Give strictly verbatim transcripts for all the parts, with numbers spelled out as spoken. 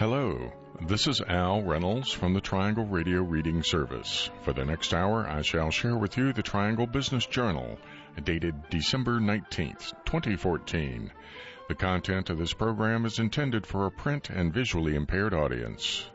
Hello, this is Al Reynolds from the Triangle Radio Reading Service. For the next hour, I shall share with you the Triangle Business Journal, dated December nineteenth, twenty fourteen. The content of this program is intended for a print and visually impaired audience.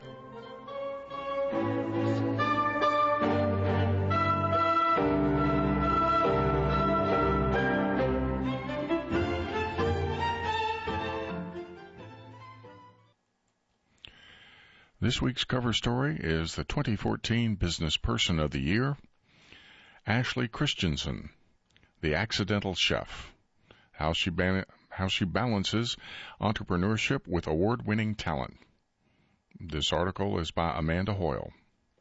This week's cover story is the twenty fourteen Business Person of the Year, Ashley Christensen, the Accidental Chef, how she, ban- how she balances entrepreneurship with award-winning talent. This article is by Amanda Hoyle.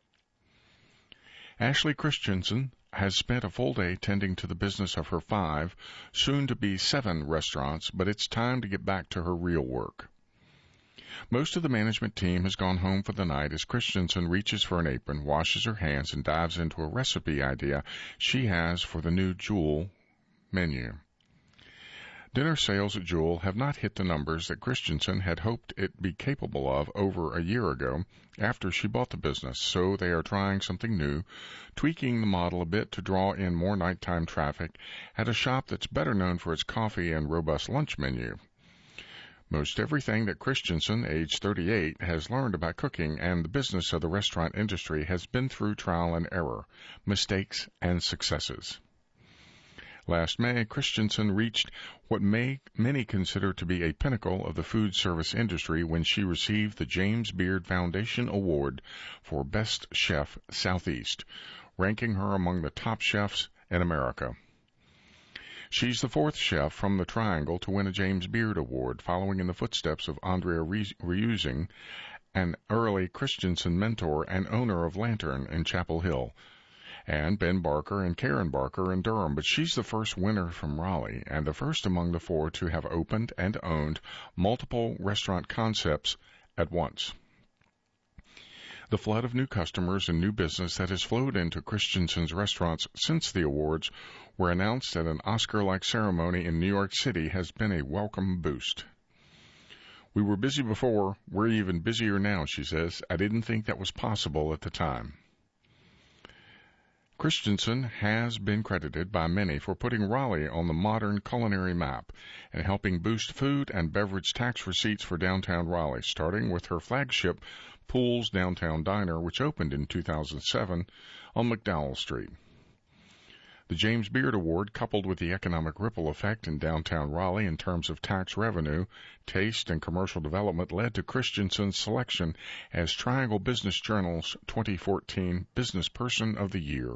Ashley Christensen has spent a full day tending to the business of her five, soon-to-be seven restaurants, but it's time to get back to her real work. Most of the management team has gone home for the night as Christensen reaches for an apron, washes her hands, and dives into a recipe idea she has for the new Jewel menu. Dinner sales at Jewel have not hit the numbers that Christensen had hoped it be capable of over a year ago after she bought the business, so they are trying something new, tweaking the model a bit to draw in more nighttime traffic at a shop that's better known for its coffee and robust lunch menu. Most everything that Christensen, age thirty-eight, has learned about cooking and the business of the restaurant industry has been through trial and error, mistakes, and successes. Last May, Christensen reached what may, many consider to be a pinnacle of the food service industry when she received the James Beard Foundation Award for Best Chef Southeast, ranking her among the top chefs in America. She's the fourth chef from the Triangle to win a James Beard Award, following in the footsteps of Andrea Reusing, an early Christensen mentor and owner of Lantern in Chapel Hill, and Ben Barker and Karen Barker in Durham. But she's the first winner from Raleigh, and the first among the four to have opened and owned multiple restaurant concepts at once. The flood of new customers and new business that has flowed into Christensen's restaurants since the awards were announced at an Oscar-like ceremony in New York City has been a welcome boost. "We were busy before. We're even busier now," she says. "I didn't think that was possible at the time." Christensen has been credited by many for putting Raleigh on the modern culinary map and helping boost food and beverage tax receipts for downtown Raleigh, starting with her flagship Pools Downtown Diner, which opened in two thousand seven on McDowell Street. The James Beard Award, coupled with the economic ripple effect in downtown Raleigh in terms of tax revenue, taste, and commercial development, led to Christensen's selection as Triangle Business Journal's twenty fourteen Business Person of the Year.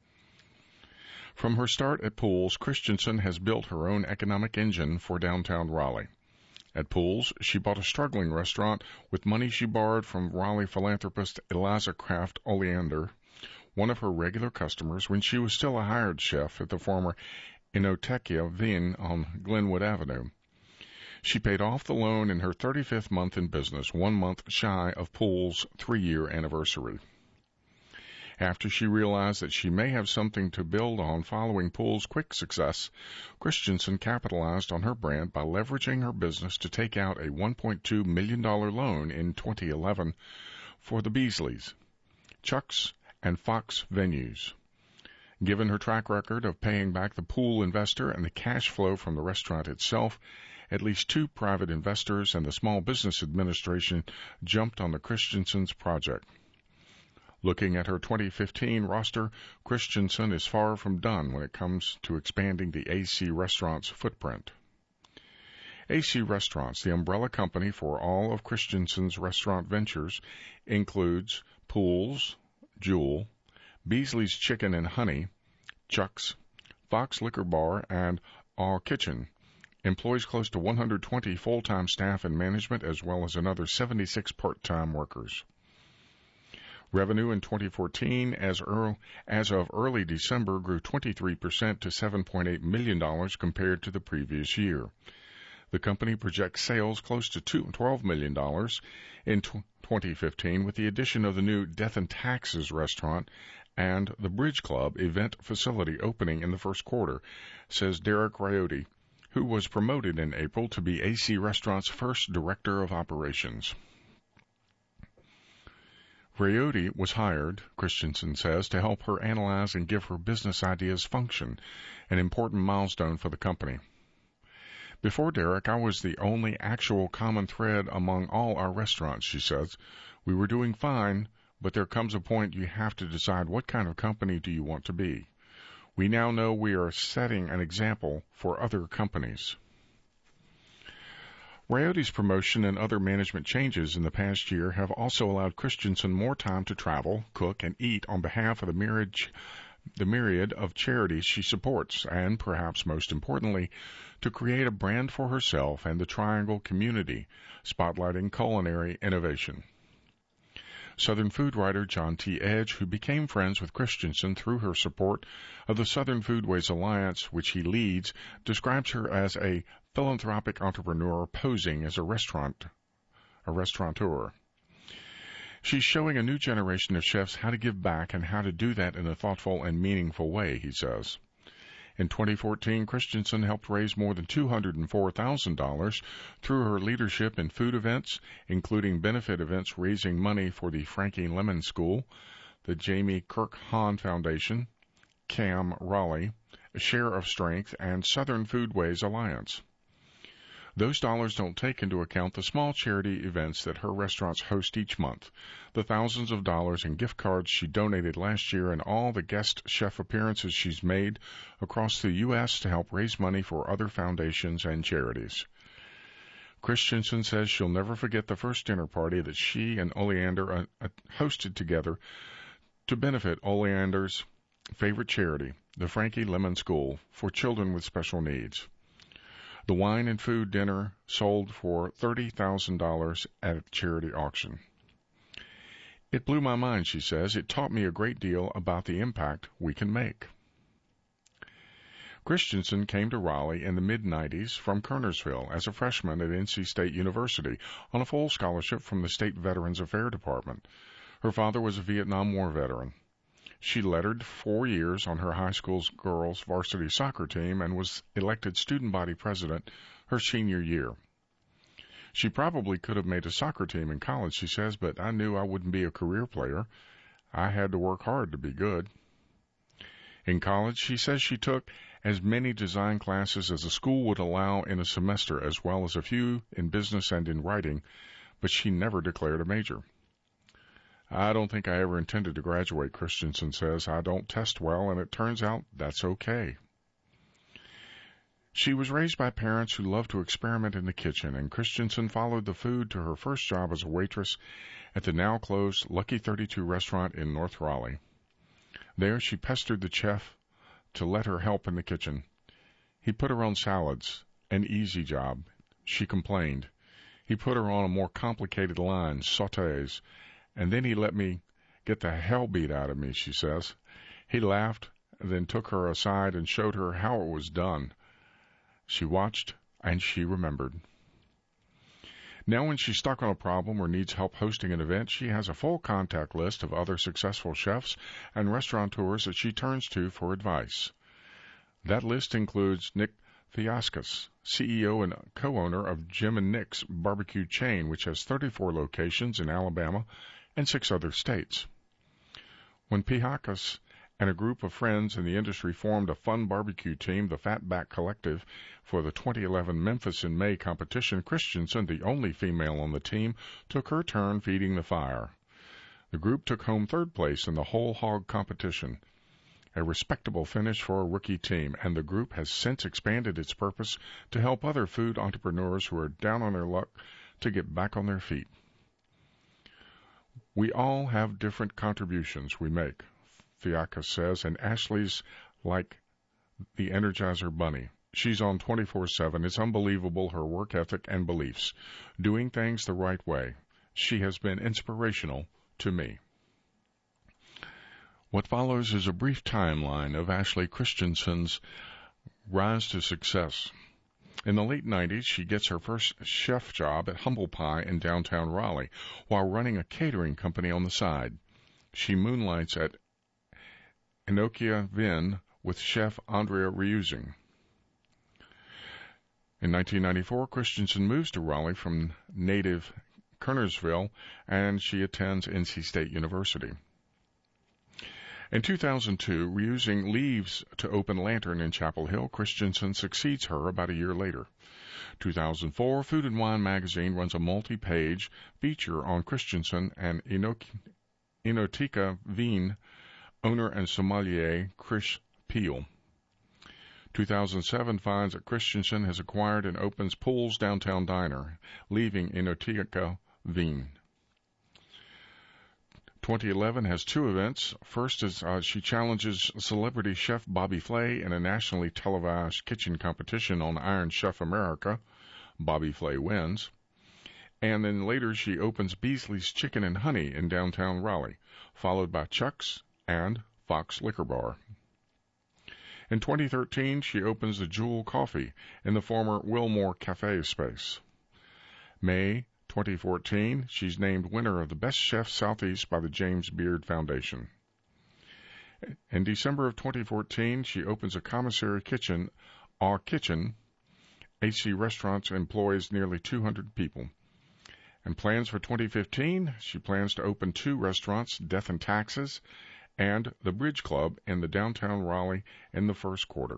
From her start at Pools, Christensen has built her own economic engine for downtown Raleigh. At Pools, she bought a struggling restaurant with money she borrowed from Raleigh philanthropist Eliza Kraft Oleander, one of her regular customers when she was still a hired chef at the former Inotekia Vin on Glenwood Avenue. She paid off the loan in her thirty-fifth month in business, one month shy of Pools' three-year anniversary. After she realized that she may have something to build on following Pools' quick success, Christensen capitalized on her brand by leveraging her business to take out a one point two million dollars loan in twenty eleven for the Beasleys, Chuck's, and Fox venues. Given her track record of paying back the pool investor and the cash flow from the restaurant itself, at least two private investors and the Small Business Administration jumped on the Christensen's project. Looking at her twenty fifteen roster, Christensen is far from done when it comes to expanding the A C Restaurants footprint. A C Restaurants, the umbrella company for all of Christensen's restaurant ventures, includes Pools, Jewel, Beasley's Chicken and Honey, Chuck's, Fox Liquor Bar, and Our Kitchen. Employs close to one hundred twenty full-time staff and management, as well as another seventy-six part-time workers. Revenue in twenty fourteen, as, early, as of early December, grew twenty-three percent to seven point eight million dollars compared to the previous year. The company projects sales close to twelve million dollars in twenty fifteen, with the addition of the new Death and Taxes restaurant and the Bridge Club event facility opening in the first quarter, says Derek Riotti, who was promoted in April to be A C Restaurants' first Director of Operations. Rayodi was hired, Christensen says, to help her analyze and give her business ideas function, an important milestone for the company. Before Derek, I was the only actual common thread among all our restaurants, she says. We were doing fine, but there comes a point you have to decide what kind of company do you want to be. We now know we are setting an example for other companies. Rayodi's promotion and other management changes in the past year have also allowed Christensen more time to travel, cook, and eat on behalf of the myriad, the myriad of charities she supports, and, perhaps most importantly, to create a brand for herself and the Triangle community, spotlighting culinary innovation. Southern food writer John T. Edge, who became friends with Christensen through her support of the Southern Foodways Alliance, which he leads, describes her as a philanthropic entrepreneur posing as a restaurant, a restaurateur. She's showing a new generation of chefs how to give back and how to do that in a thoughtful and meaningful way, he says. In twenty fourteen, Christensen helped raise more than two hundred four thousand dollars through her leadership in food events, including benefit events raising money for the Frankie Lemon School, the Jamie Kirk Hahn Foundation, C A M Raleigh, Share of Strength, and Southern Foodways Alliance. Those dollars don't take into account the small charity events that her restaurants host each month, the thousands of dollars in gift cards she donated last year, and all the guest chef appearances she's made across the U S to help raise money for other foundations and charities. Christensen says she'll never forget the first dinner party that she and Oleander uh, hosted together to benefit Oleander's favorite charity, the Frankie Lemon School for children with special needs. The wine and food dinner sold for thirty thousand dollars at a charity auction. It blew my mind, she says. It taught me a great deal about the impact we can make. Christensen came to Raleigh in the mid nineties from Kernersville as a freshman at N C State University on a full scholarship from the State Veterans Affairs Department. Her father was a Vietnam War veteran. She lettered four years on her high school's girls' varsity soccer team and was elected student body president her senior year. She probably could have made a soccer team in college, she says, but I knew I wouldn't be a career player. I had to work hard to be good. In college, she says she took as many design classes as the school would allow in a semester, as well as a few in business and in writing, but she never declared a major. I don't think I ever intended to graduate, Christensen says. I don't test well, and it turns out that's okay. She was raised by parents who loved to experiment in the kitchen, and Christensen followed the food to her first job as a waitress at the now-closed Lucky thirty-two restaurant in North Raleigh. There she pestered the chef to let her help in the kitchen. He put her on salads, an easy job. She complained. He put her on a more complicated line, sautés, and then he let me get the hell beat out of me, she says. He laughed, then took her aside and showed her how it was done. She watched, and she remembered. Now when she's stuck on a problem or needs help hosting an event, she has a full contact list of other successful chefs and restaurateurs that she turns to for advice. That list includes Nick Fiascus, C E O and co-owner of Jim and Nick's barbecue chain, which has thirty-four locations in Alabama and six other states. When Pihakas and a group of friends in the industry formed a fun barbecue team, the Fatback Collective, for the twenty eleven Memphis in May competition, Christensen, the only female on the team, took her turn feeding the fire. The group took home third place in the whole hog competition, a respectable finish for a rookie team, and the group has since expanded its purpose to help other food entrepreneurs who are down on their luck to get back on their feet. We all have different contributions we make, Fiacca says, and Ashley's like the Energizer Bunny. She's on twenty-four seven. It's unbelievable, her work ethic and beliefs, doing things the right way. She has been inspirational to me. What follows is a brief timeline of Ashley Christensen's rise to success. In the late nineties, she gets her first chef job at Humble Pie in downtown Raleigh while running a catering company on the side. She moonlights at Enokia Vin with chef Andrea Reusing. In nineteen ninety-four, Christensen moves to Raleigh from native Kernersville, and she attends N C State University. In two thousand two, reusing leaves to open Lantern in Chapel Hill, Christensen succeeds her about a year later. two thousand four, Food and Wine magazine runs a multi-page feature on Christensen and Enoteca Veen owner and sommelier Chris Peel. two thousand seven finds that Christensen has acquired and opens Pool's Downtown Diner, leaving Enoteca Veen. twenty eleven has two events. First is uh, she challenges celebrity chef Bobby Flay in a nationally televised kitchen competition on Iron Chef America. Bobby Flay wins. And then later she opens Beasley's Chicken and Honey in downtown Raleigh, followed by Chuck's and Fox Liquor Bar. In twenty thirteen, she opens the Jewel Coffee in the former Wilmore Cafe space. May twenty fourteen, she's named winner of the Best Chef Southeast by the James Beard Foundation. In December of twenty fourteen, she opens a commissary kitchen, Our Kitchen. H C Restaurants employs nearly two hundred people. And plans for twenty fifteen, she plans to open two restaurants, Death and Taxes, and the Bridge Club in the downtown Raleigh in the first quarter.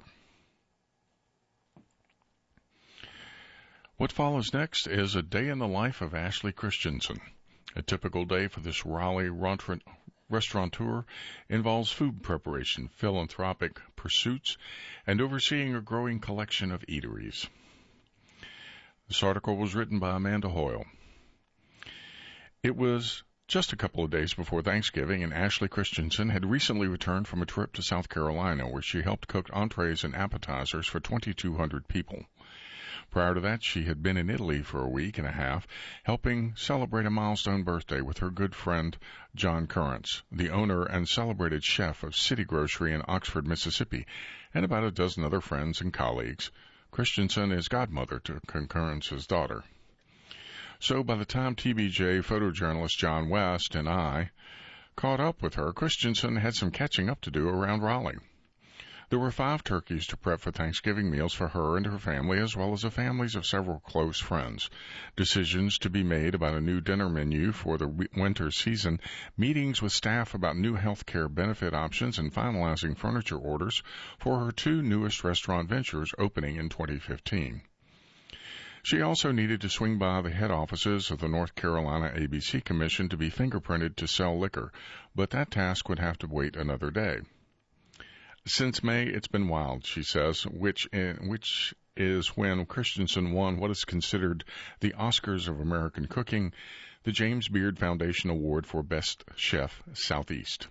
What follows next is a day in the life of Ashley Christensen. A typical day for this Raleigh restaurateur involves food preparation, philanthropic pursuits, and overseeing a growing collection of eateries. This article was written by Amanda Hoyle. It was just a couple of days before Thanksgiving, and Ashley Christensen had recently returned from a trip to South Carolina where she helped cook entrees and appetizers for twenty-two hundred people. Prior to that, she had been in Italy for a week and a half, helping celebrate a milestone birthday with her good friend John Currance, the owner and celebrated chef of City Grocery in Oxford, Mississippi, and about a dozen other friends and colleagues. Christensen is godmother to Currance's daughter. So by the time T B J photojournalist John West and I caught up with her, Christensen had some catching up to do around Raleigh. There were five turkeys to prep for Thanksgiving meals for her and her family, as well as the families of several close friends. Decisions to be made about a new dinner menu for the winter season, meetings with staff about new health care benefit options, and finalizing furniture orders for her two newest restaurant ventures opening in twenty fifteen. She also needed to swing by the head offices of the North Carolina A B C Commission to be fingerprinted to sell liquor, but that task would have to wait another day. Since May, it's been wild, she says, which in, which is when Christensen won what is considered the Oscars of American cooking, the James Beard Foundation Award for Best Chef Southeast.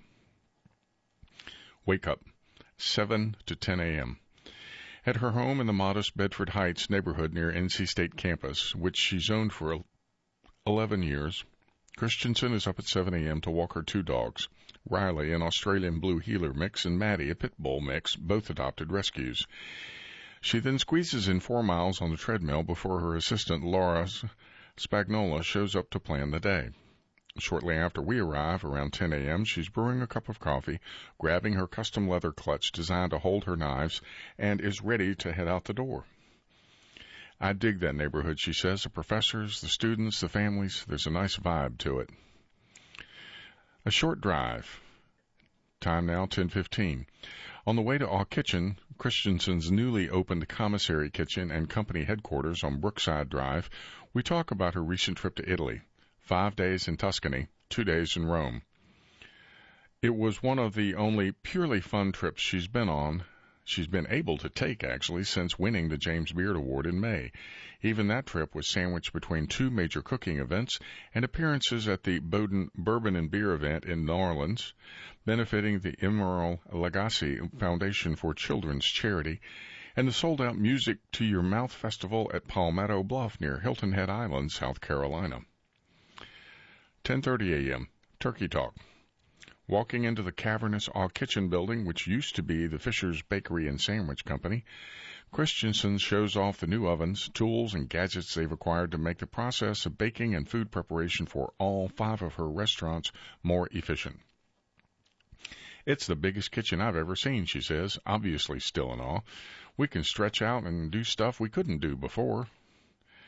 Wake up, seven to ten a.m. At her home in the modest Bedford Heights neighborhood near N C State campus, which she's owned for eleven years, Christensen is up at seven a.m. to walk her two dogs, Riley, an Australian Blue Heeler mix, and Maddie, a Pit Bull mix, both adopted rescues. She then squeezes in four miles on the treadmill before her assistant, Laura Spagnola, shows up to plan the day. Shortly after we arrive, around ten a.m., she's brewing a cup of coffee, grabbing her custom leather clutch designed to hold her knives, and is ready to head out the door. I dig that neighborhood, she says. The professors, the students, the families, there's a nice vibe to it. A short drive. Time now, ten fifteen. On the way to Our Kitchen, Christensen's newly opened commissary kitchen and company headquarters on Brookside Drive, we talk about her recent trip to Italy. Five days in Tuscany, two days in Rome. It was one of the only purely fun trips she's been on, she's been able to take, actually, since winning the James Beard Award in May. Even that trip was sandwiched between two major cooking events and appearances at the Bowdoin Bourbon and Beer event in New Orleans, benefiting the Emerald Legacy Foundation for Children's Charity, and the sold-out Music to Your Mouth Festival at Palmetto Bluff near Hilton Head Island, South Carolina. ten thirty a.m. Turkey Talk. Walking into the cavernous Our Kitchen building, which used to be the Fisher's Bakery and Sandwich Company, Christensen shows off the new ovens, tools, and gadgets they've acquired to make the process of baking and food preparation for all five of her restaurants more efficient. It's the biggest kitchen I've ever seen, she says, obviously still in awe. We can stretch out and do stuff we couldn't do before.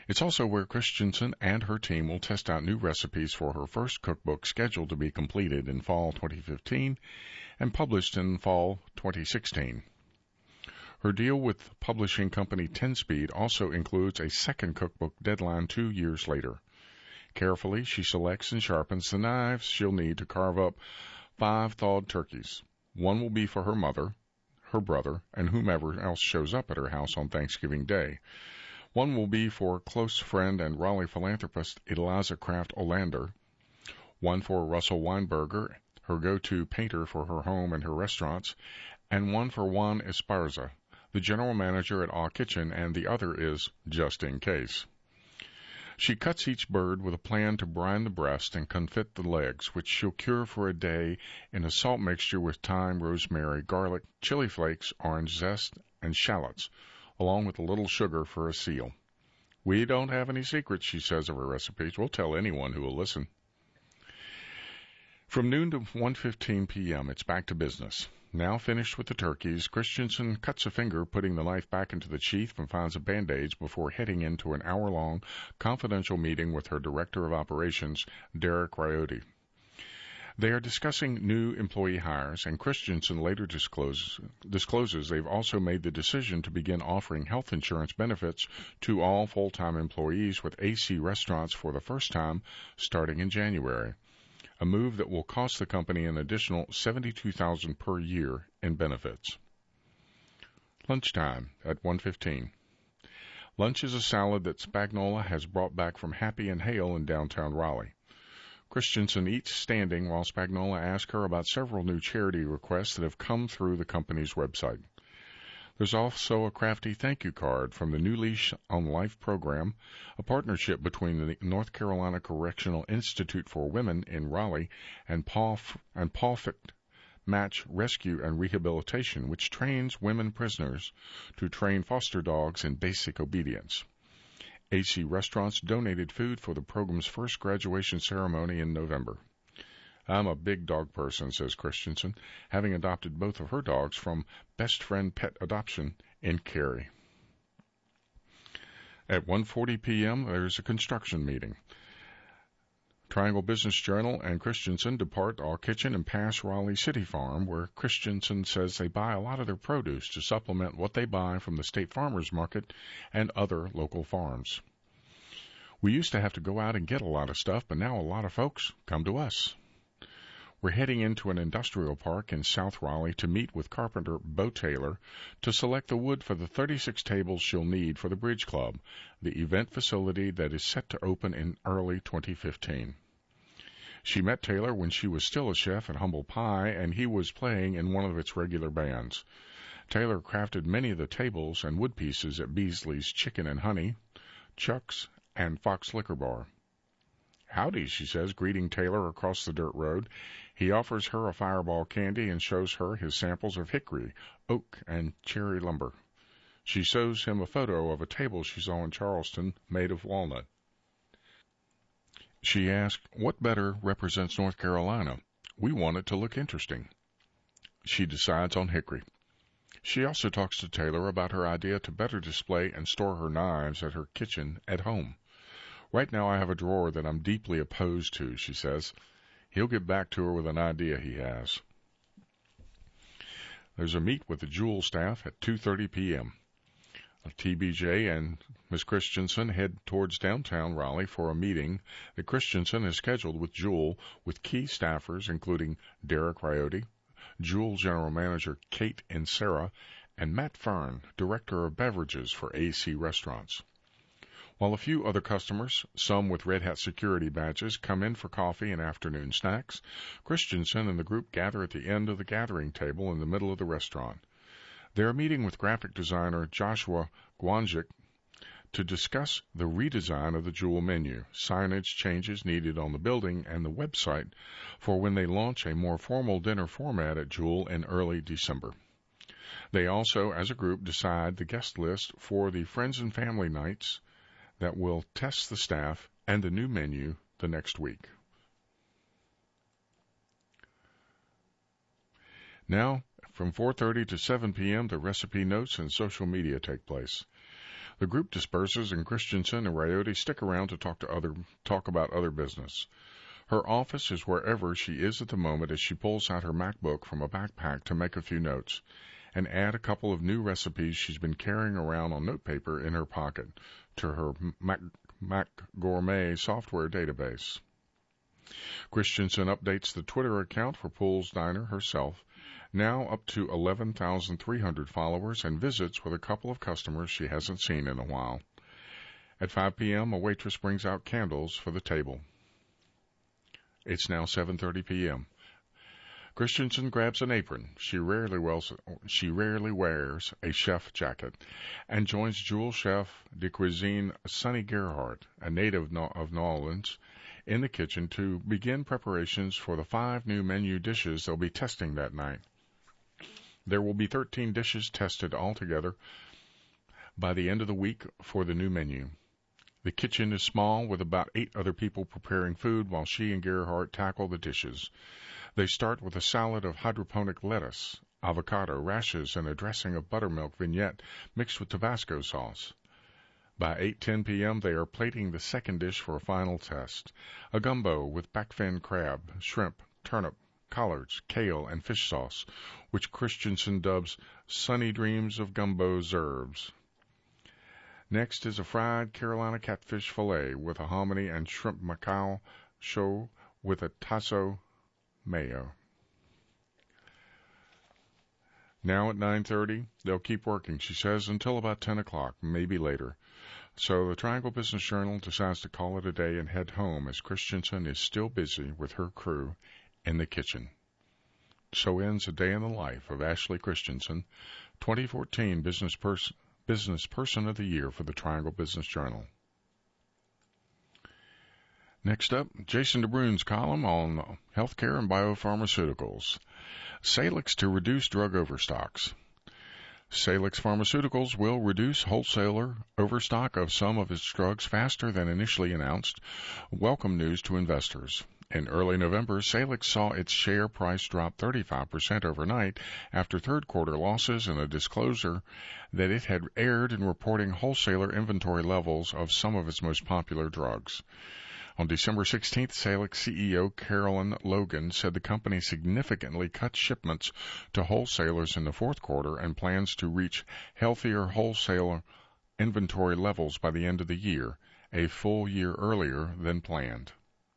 It's also where Christensen and her team will test out new recipes for her first cookbook scheduled to be completed in fall twenty fifteen and published in fall twenty sixteen. Her deal with publishing company ten speed also includes a second cookbook deadline two years later. Carefully, she selects and sharpens the knives she'll need to carve up five thawed turkeys. One will be for her mother, her brother, and whomever else shows up at her house on Thanksgiving Day. One will be for close friend and Raleigh philanthropist Eliza Kraft Olander. One for Russell Weinberger, her go-to painter for her home and her restaurants, and one for Juan Esparza, the general manager at Awe Kitchen, and the other is just in case. She cuts each bird with a plan to brine the breast and confit the legs, which she'll cure for a day in a salt mixture with thyme, rosemary, garlic, chili flakes, orange zest, and shallots, along with a little sugar for a seal. We don't have any secrets, she says, of her recipes. We'll tell anyone who will listen. From noon to one fifteen p.m., it's back to business. Now finished with the turkeys, Christensen cuts a finger, putting the knife back into the sheath, and finds a bandage before heading into an hour-long confidential meeting with her Director of Operations, Derek Riotti. They are discussing new employee hires, and Christensen later discloses, discloses they've also made the decision to begin offering health insurance benefits to all full-time employees with A C Restaurants for the first time starting in January, a move that will cost the company an additional seventy-two thousand dollars per year in benefits. Lunchtime at one fifteen. Lunch is a salad that Spagnola has brought back from Happy and Hale in downtown Raleigh. Christensen eats standing while Spagnola asks her about several new charity requests that have come through the company's website. There's also a crafty thank you card from the New Leash on Life program, a partnership between the North Carolina Correctional Institute for Women in Raleigh and Paw and Pawfit Match Rescue and Rehabilitation, which trains women prisoners to train foster dogs in basic obedience. A C Restaurants donated food for the program's first graduation ceremony in November. I'm a big dog person, says Christensen, having adopted both of her dogs from Best Friend Pet Adoption in Cary. At one forty p.m., there's a construction meeting. Triangle Business Journal and Christensen depart Awe Kitchen and pass Raleigh City Farm, where Christensen says they buy a lot of their produce to supplement what they buy from the State Farmers Market and other local farms. We used to have to go out and get a lot of stuff, but now a lot of folks come to us. We're heading into an industrial park in South Raleigh to meet with carpenter Bo Taylor to select the wood for the thirty-six tables she'll need for the Bridge Club, the event facility that is set to open in early twenty fifteen. She met Taylor when she was still a chef at Humble Pie, and he was playing in one of its regular bands. Taylor crafted many of the tables and wood pieces at Beasley's Chicken and Honey, Chuck's, and Fox Liquor Bar. Howdy, she says, greeting Taylor across the dirt road. He offers her a fireball candy and shows her his samples of hickory, oak, and cherry lumber. She shows him a photo of a table she saw in Charleston made of walnut. She asks, what better represents North Carolina? We want it to look interesting. She decides on hickory. She also talks to Taylor about her idea to better display and store her knives at her kitchen at home. Right now I have a drawer that I'm deeply opposed to, she says. He'll get back to her with an idea he has. There's a meet with the Jewel staff at two thirty p.m. T B J and Miss Christensen head towards downtown Raleigh for a meeting that Christensen has scheduled with Jewel with key staffers including Derek Riotti, Jewel General Manager Kate and Sarah, and Matt Fern, Director of Beverages for A C Restaurants. While a few other customers, some with Red Hat security badges, come in for coffee and afternoon snacks, Christensen and the group gather at the end of the gathering table in the middle of the restaurant. They are meeting with graphic designer Joshua Gwanzik to discuss the redesign of the Jewel menu, signage changes needed on the building, and the website for when they launch a more formal dinner format at Jewel in early December. They also, as a group, decide the guest list for the Friends and Family Nights that will test the staff and the new menu the next week. Now, from four thirty to seven p.m., the recipe notes and social media take place. The group disperses, and Christensen and Raiotti stick around to talk to other talk about other business. Her office is wherever she is at the moment as she pulls out her MacBook from a backpack to make a few notes and add a couple of new recipes she's been carrying around on notepaper in her pocket to her Mac, Mac Gourmet software database. Christensen updates the Twitter account for Poole's Diner herself, now up to eleven thousand three hundred followers, and visits with a couple of customers she hasn't seen in a while. At five p.m., a waitress brings out candles for the table. It's now seven thirty p.m. Christensen grabs an apron. She rarely, wears, she rarely wears a chef jacket and joins Jewel Chef de Cuisine Sonny Gerhardt, a native of New Orleans, in the kitchen to begin preparations for the five new menu dishes they'll be testing that night. There will be thirteen dishes tested altogether by the end of the week for the new menu. The kitchen is small, with about eight other people preparing food while she and Gerhardt tackle the dishes. They start with a salad of hydroponic lettuce, avocado, rashes, and a dressing of buttermilk vignette mixed with Tabasco sauce. By eight ten p.m., they are plating the second dish for a final test, a gumbo with backfin crab, shrimp, turnip, collards, kale, and fish sauce, which Christensen dubs Sunny Dreams of Gumbo's Herbs. Next is a fried Carolina catfish fillet with a hominy and shrimp macao show with a tasso mayo. Now at nine thirty, they'll keep working, she says, until about ten o'clock, maybe later. So the Triangle Business Journal decides to call it a day and head home as Christensen is still busy with her crew in the kitchen. So ends a day in the life of Ashley Christensen, twenty fourteen Business Person Business Person of the Year for the Triangle Business Journal. Next up, Jason DeBruyn's column on healthcare and biopharmaceuticals. Salix to reduce drug overstocks. Salix Pharmaceuticals will reduce wholesaler overstock of some of its drugs faster than initially announced. Welcome news to investors. In early November, Salix saw its share price drop thirty-five percent overnight after third-quarter losses and a disclosure that it had erred in reporting wholesaler inventory levels of some of its most popular drugs. On December sixteenth, Salix C E O Carolyn Logan said the company significantly cut shipments to wholesalers in the fourth quarter and plans to reach healthier wholesaler inventory levels by the end of the year, a full year earlier than planned.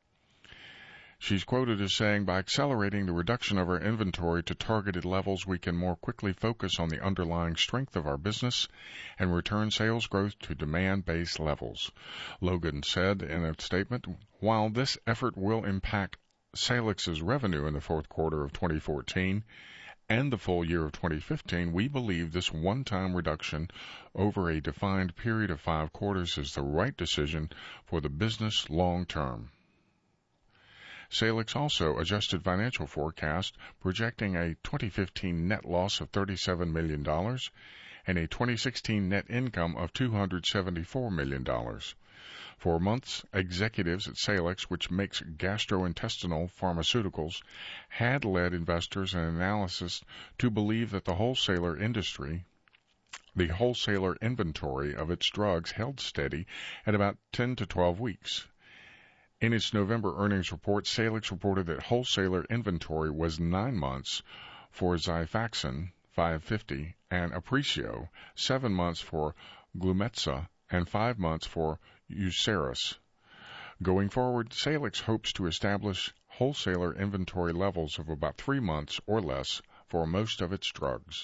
She's quoted as saying, "By accelerating the reduction of our inventory to targeted levels, we can more quickly focus on the underlying strength of our business and return sales growth to demand-based levels," Logan said in a statement. While this effort will impact Salix's revenue in the fourth quarter of twenty fourteen and the full year of twenty fifteen, we believe this one-time reduction over a defined period of five quarters is the right decision for the business long term. Salix also adjusted financial forecast, projecting a twenty fifteen net loss of thirty-seven million dollars and a twenty sixteen net income of two hundred seventy-four million dollars. For months, executives at Salix, which makes gastrointestinal pharmaceuticals, had led investors and analysts to believe that the wholesaler industry, the wholesaler inventory of its drugs held steady at about ten to twelve weeks. In its November earnings report, Salix reported that wholesaler inventory was nine months for Xifaxan five fifty and Aprecio, seven months for Glumetza, and five months for Uceris. Going forward, Salix hopes to establish wholesaler inventory levels of about three months or less for most of its drugs.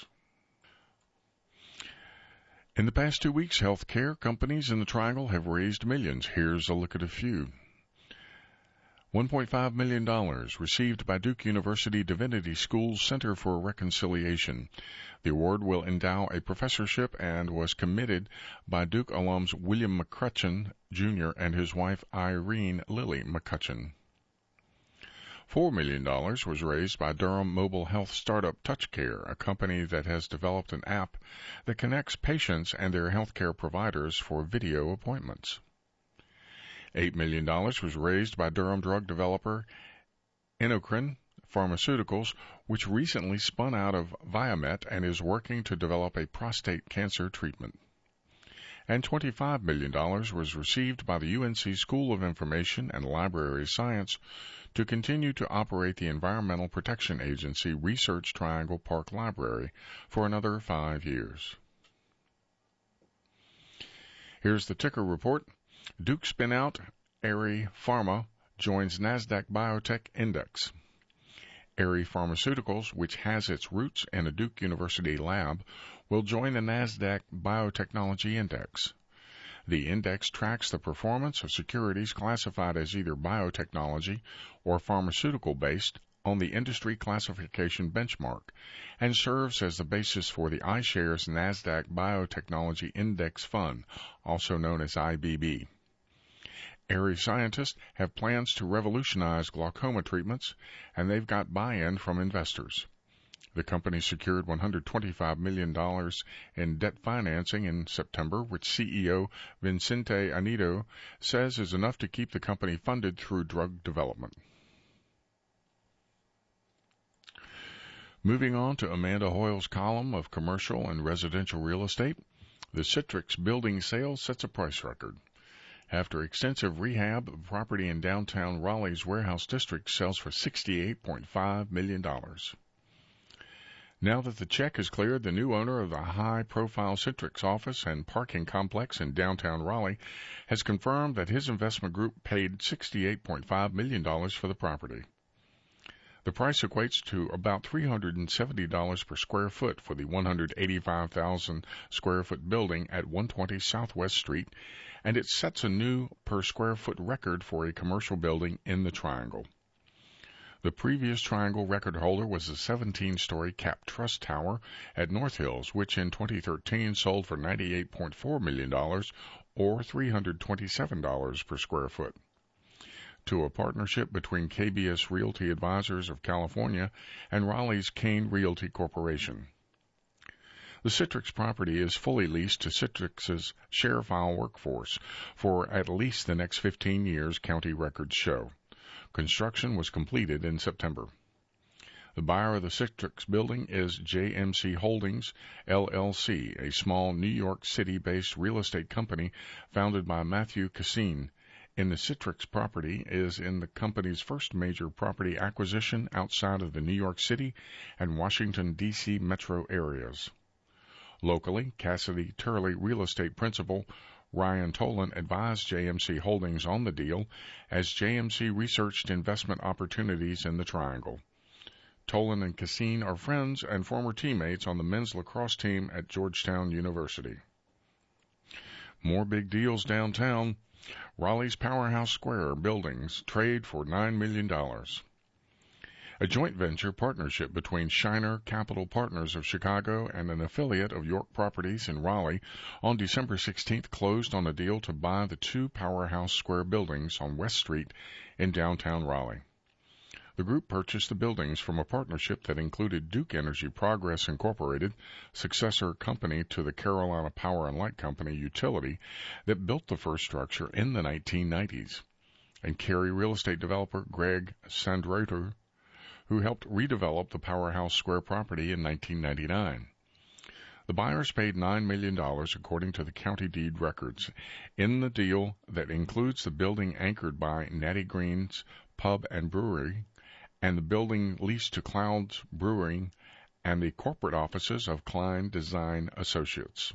In the past two weeks, healthcare companies in the Triangle have raised millions. Here's a look at a few. one point five million dollars received by Duke University Divinity School's Center for Reconciliation. The award will endow a professorship and was committed by Duke alums William McCutcheon, Junior and his wife Irene Lilly McCutcheon. four million dollars was raised by Durham mobile health startup TouchCare, a company that has developed an app that connects patients and their healthcare providers for video appointments. eight million dollars was raised by Durham drug developer Enocrine Pharmaceuticals, which recently spun out of Viamet and is working to develop a prostate cancer treatment. and twenty-five million dollars was received by the U N C School of Information and Library Science to continue to operate the Environmental Protection Agency Research Triangle Park Library for another five years. Here's the ticker report. Duke spinout Aerie Pharma joins NASDAQ Biotech Index. Aerie Pharmaceuticals, which has its roots in a Duke University lab, will join the NASDAQ Biotechnology Index. The index tracks the performance of securities classified as either biotechnology or pharmaceutical-based on the industry classification benchmark and serves as the basis for the iShares NASDAQ Biotechnology Index Fund, also known as I B B. Aerie scientists have plans to revolutionize glaucoma treatments, and they've got buy-in from investors. The company secured one hundred twenty-five million dollars in debt financing in September, which C E O Vicente Anido says is enough to keep the company funded through drug development. Moving on to Amanda Hoyle's column of commercial and residential real estate, the Citrix building sale sets a price record. After extensive rehab, the property in downtown Raleigh's Warehouse District sells for sixty-eight point five million dollars. Now that the check is cleared, the new owner of the high-profile Citrix office and parking complex in downtown Raleigh has confirmed that his investment group paid sixty-eight point five million dollars for the property. The price equates to about three hundred seventy dollars per square foot for the one hundred eighty-five thousand square foot building at one twenty Southwest Street, and it sets a new per square foot record for a commercial building in the Triangle. The previous Triangle record holder was a seventeen-story capped truss tower at North Hills, which in twenty thirteen sold for ninety-eight point four million dollars or three hundred twenty-seven dollars per square foot. To a partnership between K B S Realty Advisors of California and Raleigh's Kane Realty Corporation. The Citrix property is fully leased to Citrix's ShareFile workforce for at least the next fifteen years, county records show. Construction was completed in September. The buyer of the Citrix building is J M C Holdings, L L C, a small New York City-based real estate company founded by Matthew Cassine. In the Citrix property is in the company's first major property acquisition outside of the New York City and Washington, D C metro areas. Locally, Cassidy Turley real estate principal Ryan Tolan advised J M C Holdings on the deal as J M C researched investment opportunities in the Triangle. Tolan and Cassine are friends and former teammates on the men's lacrosse team at Georgetown University. More big deals downtown. Raleigh's Powerhouse Square buildings trade for nine million dollars. A joint venture partnership between Shiner Capital Partners of Chicago and an affiliate of York Properties in Raleigh on December sixteenth closed on a deal to buy the two Powerhouse Square buildings on West Street in downtown Raleigh. The group purchased the buildings from a partnership that included Duke Energy Progress Incorporated, successor company to the Carolina Power and Light Company utility that built the first structure in the nineteen nineties, and Cary real estate developer Greg Sandrater, who helped redevelop the Powerhouse Square property in nineteen ninety-nine. The buyers paid nine million dollars according to the county deed records. In the deal that includes the building anchored by Natty Green's Pub and Brewery, and the building leased to Clouds Brewing and the corporate offices of Klein Design Associates.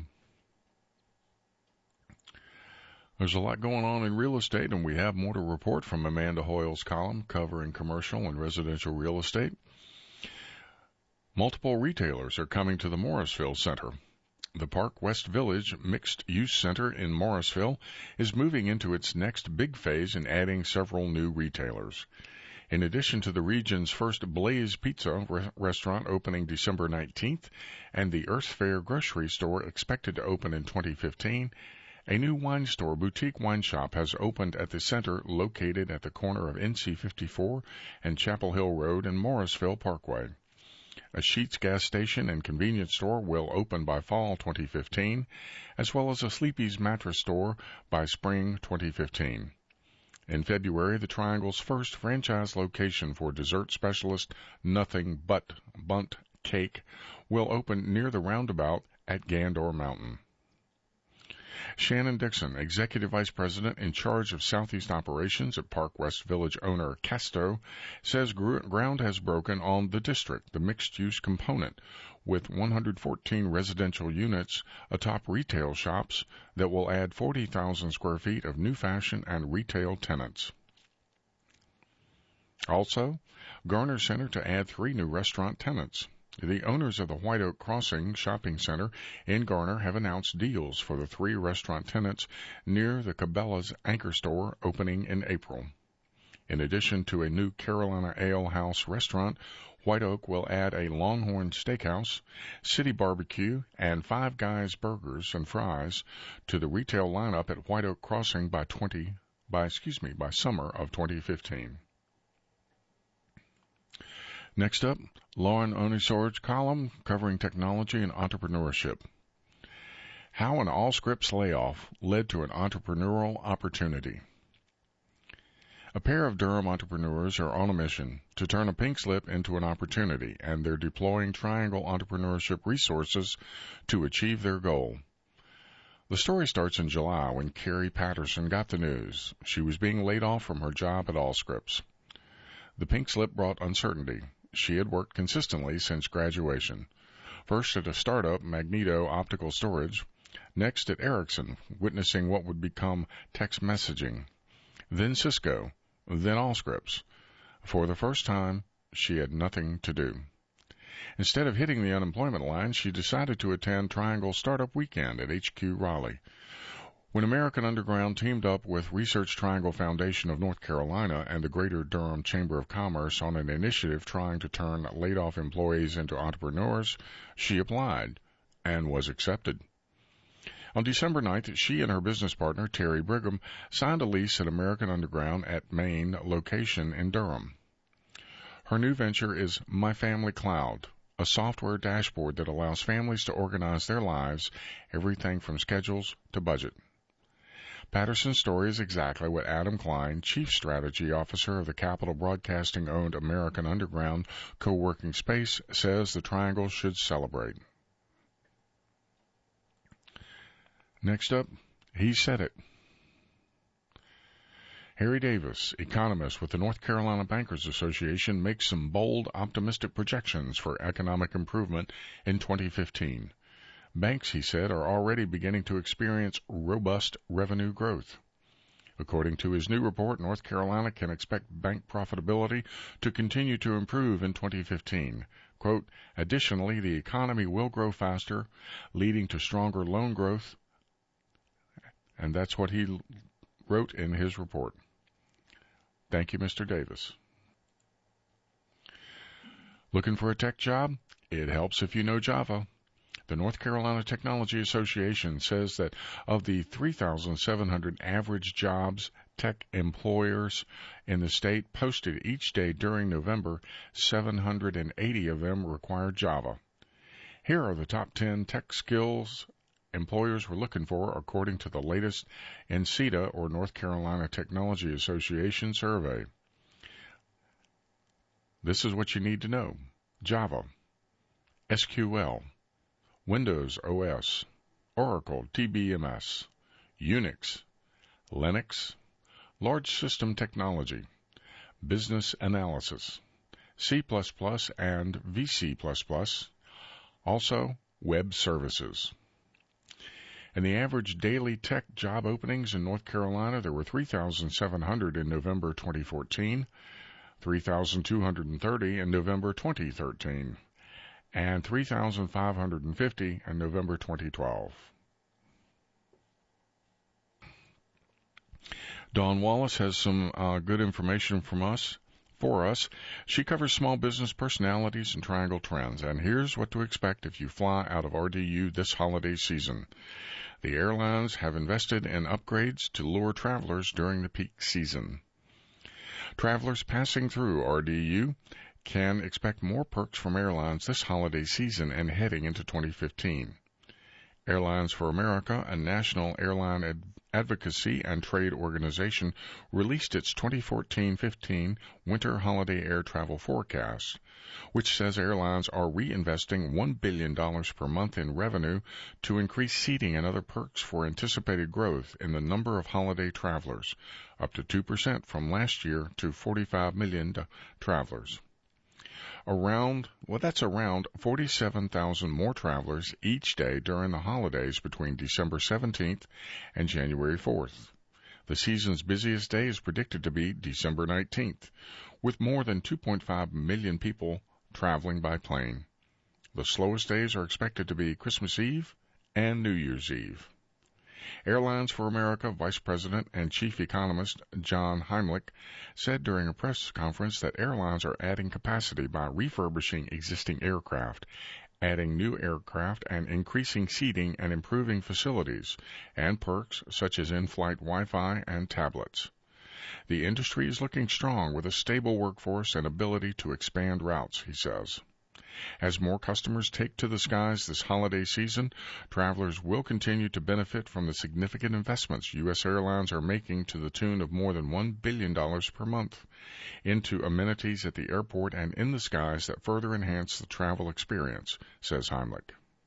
There's a lot going on in real estate, and we have more to report from Amanda Hoyle's column covering commercial and residential real estate. Multiple retailers are coming to the Morrisville Center. The Park West Village mixed-use center in Morrisville is moving into its next big phase and adding several new retailers. In addition to the region's first Blaze Pizza re- restaurant opening December nineteenth and the Earth Fare grocery store expected to open in twenty fifteen, a new wine store boutique wine shop has opened at the center located at the corner of N C fifty-four and Chapel Hill Road and Morrisville Parkway. A Sheetz gas station and convenience store will open by fall twenty fifteen, as well as a Sleepy's mattress store by spring twenty fifteen. In February, the Triangle's first franchise location for dessert specialist Nothing But Bunt Cake will open near the roundabout at Gandor Mountain. Shannon Dixon, Executive Vice President in charge of Southeast Operations at Park West Village owner Casto, says gr- ground has broken on the district, the mixed-use component, with one hundred fourteen residential units atop retail shops that will add forty thousand square feet of new fashion and retail tenants. Also, Garner Center to add three new restaurant tenants. The owners of the White Oak Crossing Shopping Center in Garner have announced deals for the three restaurant tenants near the Cabela's anchor store opening in April. In addition to a new Carolina Ale House restaurant, White Oak will add a Longhorn Steakhouse, City Barbecue, and Five Guys Burgers and Fries to the retail lineup at White Oak Crossing by twenty by excuse me by summer of twenty fifteen. Next up, Lauren Onisor's column covering technology and entrepreneurship. How an Allscripts layoff led to an entrepreneurial opportunity. A pair of Durham entrepreneurs are on a mission to turn a pink slip into an opportunity, and they're deploying Triangle Entrepreneurship resources to achieve their goal. The story starts in July when Carrie Patterson got the news. She was being laid off from her job at Allscripts. The pink slip brought uncertainty. She had worked consistently since graduation. First at a startup, Magneto Optical Storage, next at Ericsson, witnessing what would become text messaging, then Cisco, then Allscripts. For the first time, she had nothing to do. Instead of hitting the unemployment line, she decided to attend Triangle Startup Weekend at H Q Raleigh. When American Underground teamed up with Research Triangle Foundation of North Carolina and the Greater Durham Chamber of Commerce on an initiative trying to turn laid-off employees into entrepreneurs, she applied and was accepted. On December ninth, she and her business partner, Terry Brigham, signed a lease at American Underground at Main location in Durham. Her new venture is My Family Cloud, a software dashboard that allows families to organize their lives, everything from schedules to budget. Patterson's story is exactly what Adam Klein, Chief Strategy Officer of the Capital Broadcasting-owned American Underground co-working space, says the Triangle should celebrate. Next up, he said it. Harry Davis, economist with the North Carolina Bankers Association, makes some bold, optimistic projections for economic improvement in twenty fifteen. Banks, he said, are already beginning to experience robust revenue growth. According to his new report, North Carolina can expect bank profitability to continue to improve in twenty fifteen. Quote, additionally, the economy will grow faster, leading to stronger loan growth. And that's what he wrote in his report. Thank you, Mister Davis. Looking for a tech job? It helps if you know Java. The North Carolina Technology Association says that of the three thousand seven hundred average jobs tech employers in the state posted each day during November, seven hundred eighty of them required Java. Here are the top ten tech skills employers were looking for according to the latest N C T A, or North Carolina Technology Association survey. This is what you need to know. Java, S Q L, Windows O S, Oracle T B M S, Unix, Linux, Large System Technology, Business Analysis, C plus plus and V C plus plus, also Web Services. In the average daily tech job openings in North Carolina, there were three thousand seven hundred in November twenty fourteen, three thousand two hundred thirty in November twenty thirteen, and three thousand five hundred fifty in November twenty twelve. Dawn Wallace has some uh, good information from us. For us, she covers small business personalities and Triangle trends, and here's what to expect if you fly out of R D U this holiday season. The airlines have invested in upgrades to lure travelers during the peak season. Travelers passing through R D U can expect more perks from airlines this holiday season and heading into twenty fifteen. Airlines for America, a national airline ad- advocacy and trade organization released its twenty fourteen fifteen winter holiday air travel forecast, which says airlines are reinvesting one billion dollars per month in revenue to increase seating and other perks for anticipated growth in the number of holiday travelers, up to two percent from last year to forty-five million travelers. Around, well, that's around forty-seven thousand more travelers each day during the holidays between December seventeenth and January fourth. The season's busiest day is predicted to be December nineteenth, with more than two point five million people traveling by plane. The slowest days are expected to be Christmas Eve and New Year's Eve. Airlines for America Vice President and Chief Economist John Heimlich said during a press conference that airlines are adding capacity by refurbishing existing aircraft, adding new aircraft, and increasing seating and improving facilities and perks such as in-flight Wi-Fi and tablets. The industry is looking strong with a stable workforce and ability to expand routes, he says. As more customers take to the skies this holiday season, travelers will continue to benefit from the significant investments U S airlines are making to the tune of more than one billion dollars per month into amenities at the airport and in the skies that further enhance the travel experience, says Heimlich.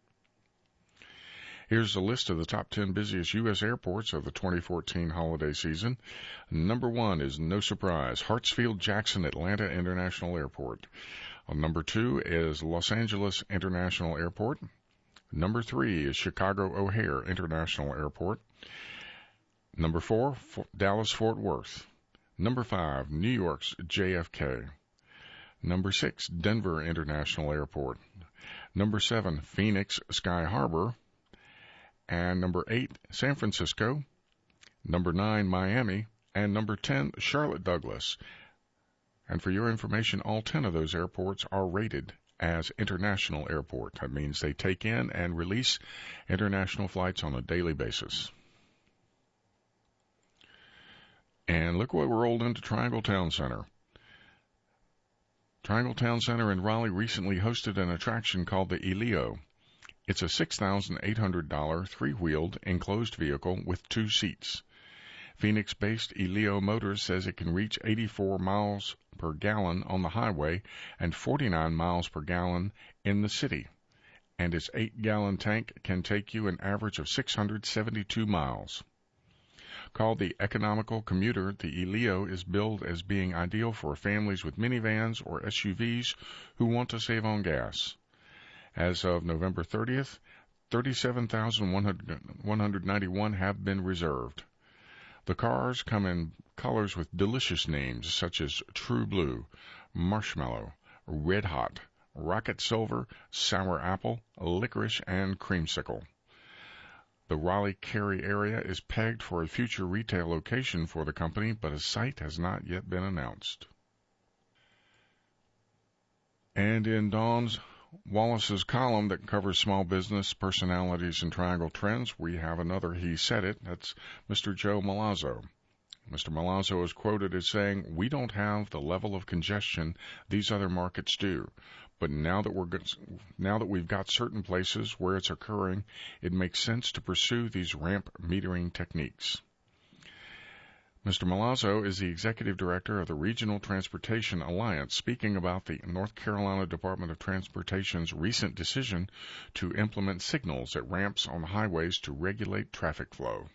Here's a list of the top ten busiest U S airports of the twenty fourteen holiday season. Number one is, no surprise, Hartsfield-Jackson Atlanta International Airport. Number two is Los Angeles International Airport. Number three is Chicago O'Hare International Airport. Number four, Dallas-Fort Worth. Number five, New York's J F K. Number six, Denver International Airport. Number seven, Phoenix Sky Harbor. And number eight, San Francisco. Number nine, Miami. And number ten, Charlotte Douglas. And for your information, all ten of those airports are rated as international airport. That means they take in and release international flights on a daily basis. And look what rolled into Triangle Town Center. Triangle Town Center in Raleigh recently hosted an attraction called the Elio. It's a six thousand eight hundred dollars three-wheeled enclosed vehicle with two seats. Phoenix-based Elio Motors says it can reach eighty-four miles per gallon on the highway and forty-nine miles per gallon in the city, and its eight-gallon tank can take you an average of six hundred seventy-two miles. Called the economical commuter, the Elio is billed as being ideal for families with minivans or S U Vs who want to save on gas. As of November thirtieth, thirty-seven thousand one hundred ninety-one have been reserved. The cars come in colors with delicious names such as True Blue, Marshmallow, Red Hot, Rocket Silver, Sour Apple, Licorice, and Creamsicle. The Raleigh-Cary area is pegged for a future retail location for the company, but a site has not yet been announced. And in Dawn's Wallace's column that covers small business personalities and triangle trends, we have another He Said It. That's Mister Joe Malazzo. Mister Malazzo is quoted as saying, "We don't have the level of congestion these other markets do, but now that we're now that we've got certain places where it's occurring, it makes sense to pursue these ramp metering techniques." Mister Malazzo is the executive director of the Regional Transportation Alliance, speaking about the North Carolina Department of Transportation's recent decision to implement signals at ramps on highways to regulate traffic flow.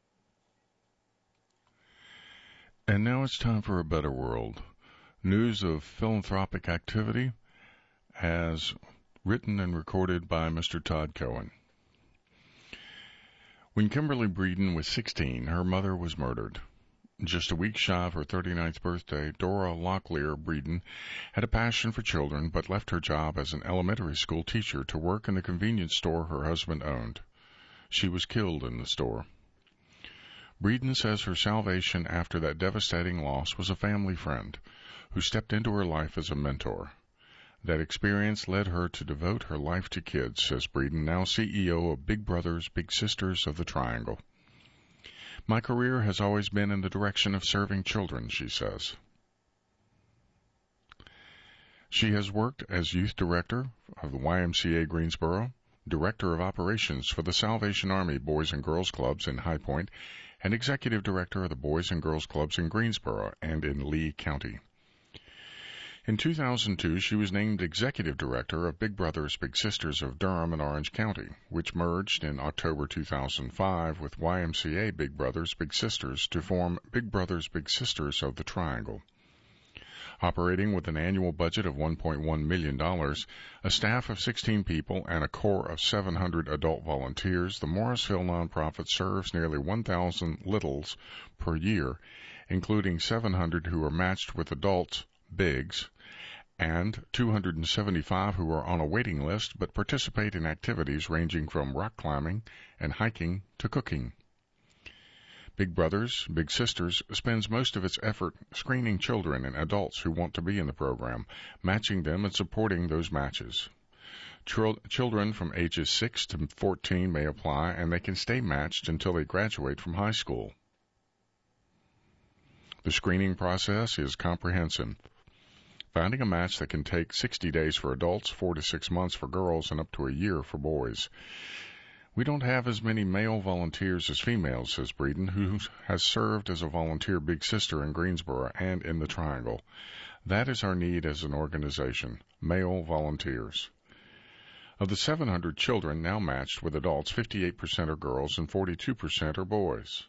And now it's time for A Better World. News of philanthropic activity as written and recorded by Mister Todd Cohen. When Kimberly Breeden was sixteen, her mother was murdered. Just a week shy of her thirty-ninth birthday, Dora Locklear Breeden had a passion for children, but left her job as an elementary school teacher to work in the convenience store her husband owned. She was killed in the store. Breeden says her salvation after that devastating loss was a family friend who stepped into her life as a mentor. That experience led her to devote her life to kids, says Breeden, now C E O of Big Brothers Big Sisters of the Triangle. "My career has always been in the direction of serving children," she says. She has worked as youth director of the Y M C A Greensboro, director of operations for the Salvation Army Boys and Girls Clubs in High Point, and executive director of the Boys and Girls Clubs in Greensboro and in Lee County. In two thousand two, she was named executive director of Big Brothers Big Sisters of Durham and Orange County, which merged in October two thousand five with Y M C A Big Brothers Big Sisters to form Big Brothers Big Sisters of the Triangle. Operating with an annual budget of one point one million dollars, a staff of sixteen people, and a core of seven hundred adult volunteers, the Morrisville nonprofit serves nearly one thousand littles per year, including seven hundred who are matched with adults, bigs, and two hundred seventy-five who are on a waiting list but participate in activities ranging from rock climbing and hiking to cooking. Big Brothers Big Sisters spends most of its effort screening children and adults who want to be in the program, matching them and supporting those matches. Chil- children from ages six to fourteen may apply, and they can stay matched until they graduate from high school. The screening process is comprehensive. Finding a match that can take sixty days for adults, four to six months for girls, and up to a year for boys. We don't have as many male volunteers as females, says Breeden, who has served as a volunteer big sister in Greensboro and in the Triangle. That is our need as an organization, male volunteers. Of the seven hundred children now matched with adults, fifty-eight percent are girls and forty-two percent are boys.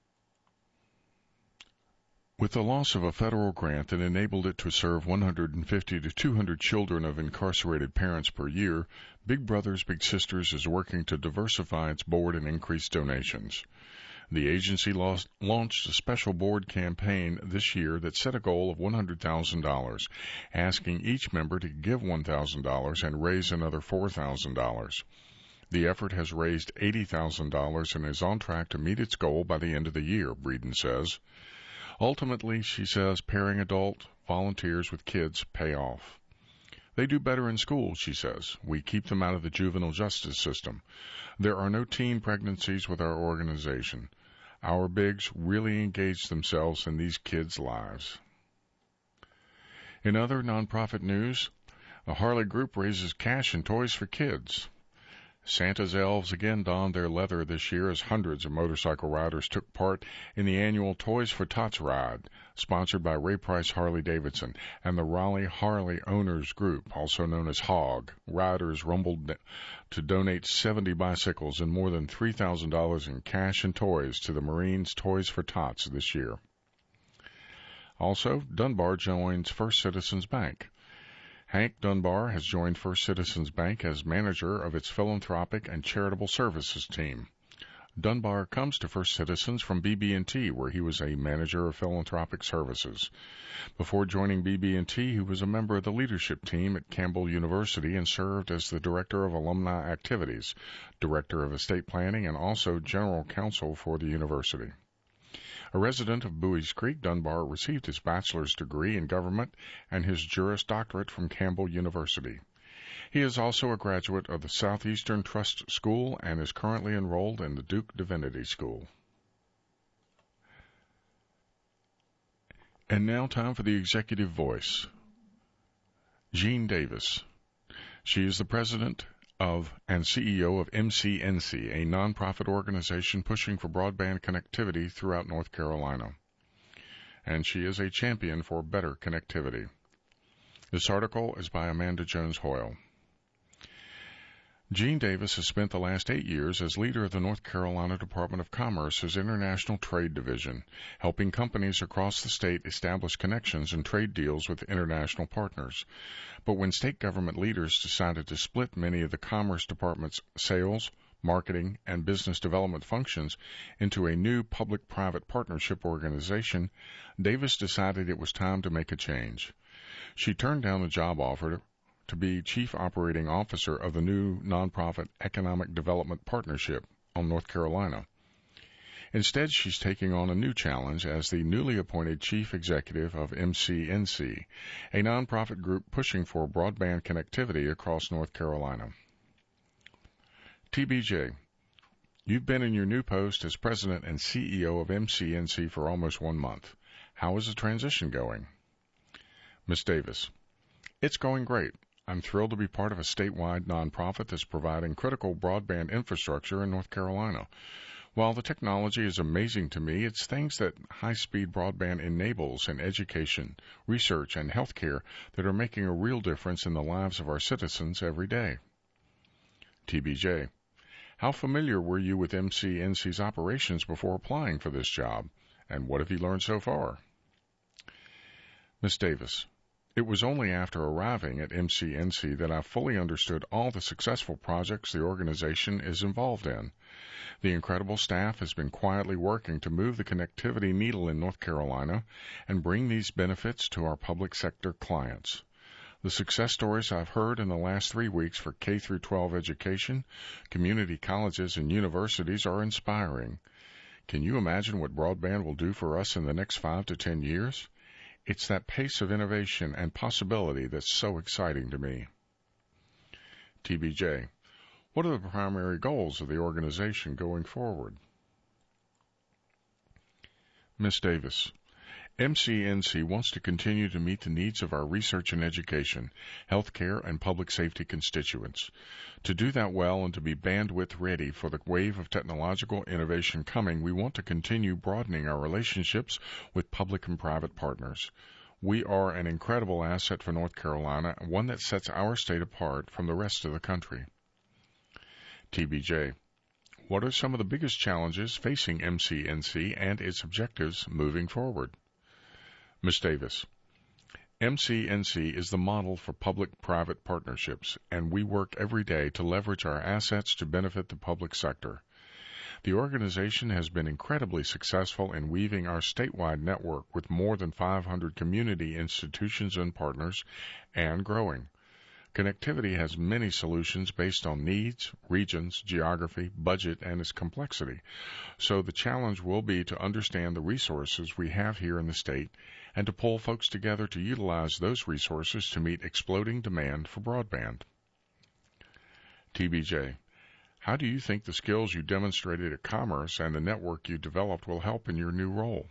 With the loss of a federal grant that enabled it to serve one hundred fifty to two hundred children of incarcerated parents per year, Big Brothers Big Sisters is working to diversify its board and increase donations. The agency lost, launched a special board campaign this year that set a goal of one hundred thousand dollars, asking each member to give one thousand dollars and raise another four thousand dollars. The effort has raised eighty thousand dollars and is on track to meet its goal by the end of the year, Breeden says. Ultimately, she says, pairing adult volunteers with kids pay off. They do better in school, she says. We keep them out of the juvenile justice system. There are no teen pregnancies with our organization. Our bigs really engage themselves in these kids' lives. In other nonprofit news, the Harley Group raises cash and toys for kids. Santa's elves again donned their leather this year as hundreds of motorcycle riders took part in the annual Toys for Tots ride, sponsored by Ray Price Harley-Davidson and the Raleigh Harley Owners Group, also known as HOG. Riders rumbled to donate seventy bicycles and more than three thousand dollars in cash and toys to the Marines' Toys for Tots this year. Also, Dunbar joins First Citizens Bank. Hank Dunbar has joined First Citizens Bank as manager of its philanthropic and charitable services team. Dunbar comes to First Citizens from B B and T, where he was a manager of philanthropic services. Before joining B B and T, he was a member of the leadership team at Campbell University and served as the director of alumni activities, director of estate planning, and also general counsel for the university. A resident of Bowie's Creek, Dunbar received his bachelor's degree in government and his Juris Doctorate from Campbell University. He is also a graduate of the Southeastern Trust School and is currently enrolled in the Duke Divinity School. And now time for the executive voice. Jean Davis. She is the president of and C E O of M C N C, a nonprofit organization pushing for broadband connectivity throughout North Carolina. And she is a champion for better connectivity. This article is by Amanda Jones Hoyle. Jean Davis has spent the last eight years as leader of the North Carolina Department of Commerce's International Trade Division, helping companies across the state establish connections and trade deals with international partners. But when state government leaders decided to split many of the Commerce Department's sales, marketing, and business development functions into a new public-private partnership organization, Davis decided it was time to make a change. She turned down a job offer to be Chief Operating Officer of the new nonprofit Economic Development Partnership on North Carolina. Instead, she's taking on a new challenge as the newly appointed Chief Executive of M C N C, a nonprofit group pushing for broadband connectivity across North Carolina. T B J, you've been in your new post as President and C E O of M C N C for almost one month. How is the transition going? Miz Davis, it's going great. I'm thrilled to be part of a statewide nonprofit that's providing critical broadband infrastructure in North Carolina. While the technology is amazing to me, it's things that high-speed broadband enables in education, research, and healthcare that are making a real difference in the lives of our citizens every day. T B J. How familiar were you with M C N C's operations before applying for this job, and what have you learned so far? Miz Davis. It was only after arriving at M C N C that I fully understood all the successful projects the organization is involved in. The incredible staff has been quietly working to move the connectivity needle in North Carolina and bring these benefits to our public sector clients. The success stories I've heard in the last three weeks for K through twelve education, community colleges, and universities are inspiring. Can you imagine what broadband will do for us in the next five to ten years? It's that pace of innovation and possibility that's so exciting to me. T B J. What are the primary goals of the organization going forward? Miz Davis. M C N C wants to continue to meet the needs of our research and education, healthcare, and public safety constituents. To do that well and to be bandwidth ready for the wave of technological innovation coming, we want to continue broadening our relationships with public and private partners. We are an incredible asset for North Carolina, one that sets our state apart from the rest of the country. T B J. What are some of the biggest challenges facing M C N C and its objectives moving forward? Miz Davis. M C N C is the model for public-private partnerships, and we work every day to leverage our assets to benefit the public sector. The organization has been incredibly successful in weaving our statewide network with more than five hundred community institutions and partners, and growing. Connectivity has many solutions based on needs, regions, geography, budget, and its complexity. So the challenge will be to understand the resources we have here in the state and to pull folks together to utilize those resources to meet exploding demand for broadband. T B J. How do you think the skills you demonstrated at Commerce and the network you developed will help in your new role?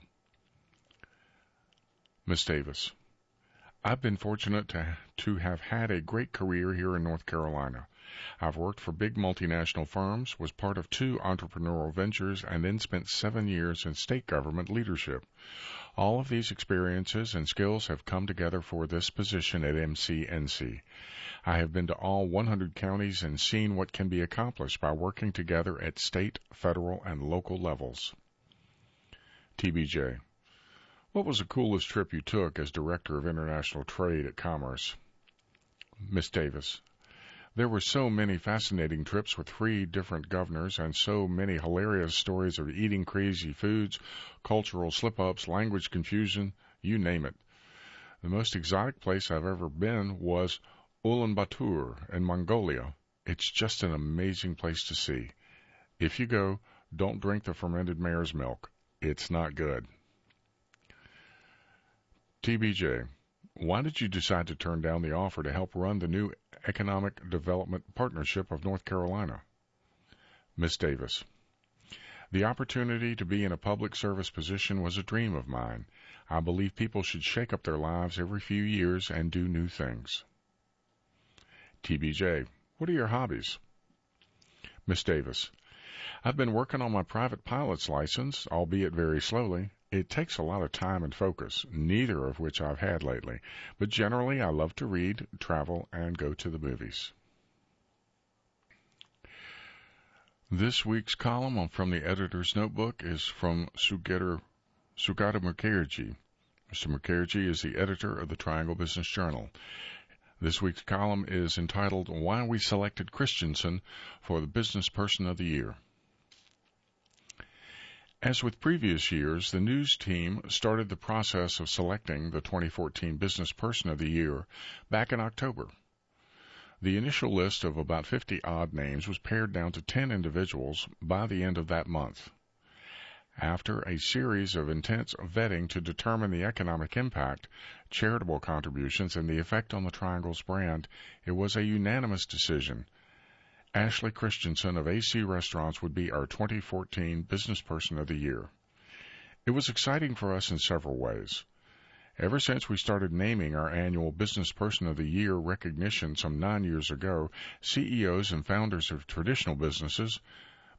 Miz Davis. I've been fortunate to, to have had a great career here in North Carolina. I've worked for big multinational firms, was part of two entrepreneurial ventures, and then spent seven years in state government leadership. All of these experiences and skills have come together for this position at M C N C. I have been to all one hundred counties and seen what can be accomplished by working together at state, federal, and local levels. T B J. What was the coolest trip you took as Director of International Trade at Commerce? Miz Davis. There were so many fascinating trips with three different governors and so many hilarious stories of eating crazy foods, cultural slip-ups, language confusion, you name it. The most exotic place I've ever been was Ulaanbaatar in Mongolia. It's just an amazing place to see. If you go, don't drink the fermented mare's milk. It's not good. T B J, why did you decide to turn down the offer to help run the new Economic Development Partnership of North Carolina? Miz Davis. The opportunity to be in a public service position was a dream of mine. I believe people should shake up their lives every few years and do new things. T B J, what are your hobbies? Miz Davis. I've been working on my private pilot's license, albeit very slowly. It takes a lot of time and focus, neither of which I've had lately, but generally I love to read, travel, and go to the movies. This week's column from the editor's notebook is from Sugata Mukherjee. Mister Mukherjee is the editor of the Triangle Business Journal. This week's column is entitled, Why We Selected Christensen for the Business Person of the Year. As with previous years, the news team started the process of selecting the twenty fourteen Business Person of the Year back in October. The initial list of about fifty odd names was pared down to ten individuals by the end of that month. After a series of intense vetting to determine the economic impact, charitable contributions, and the effect on the Triangle's brand, it was a unanimous decision. Ashley Christensen of A C Restaurants would be our twenty fourteen Business Person of the Year. It was exciting for us in several ways. Ever since we started naming our annual Business Person of the Year recognition some nine years ago, C E Os and founders of traditional businesses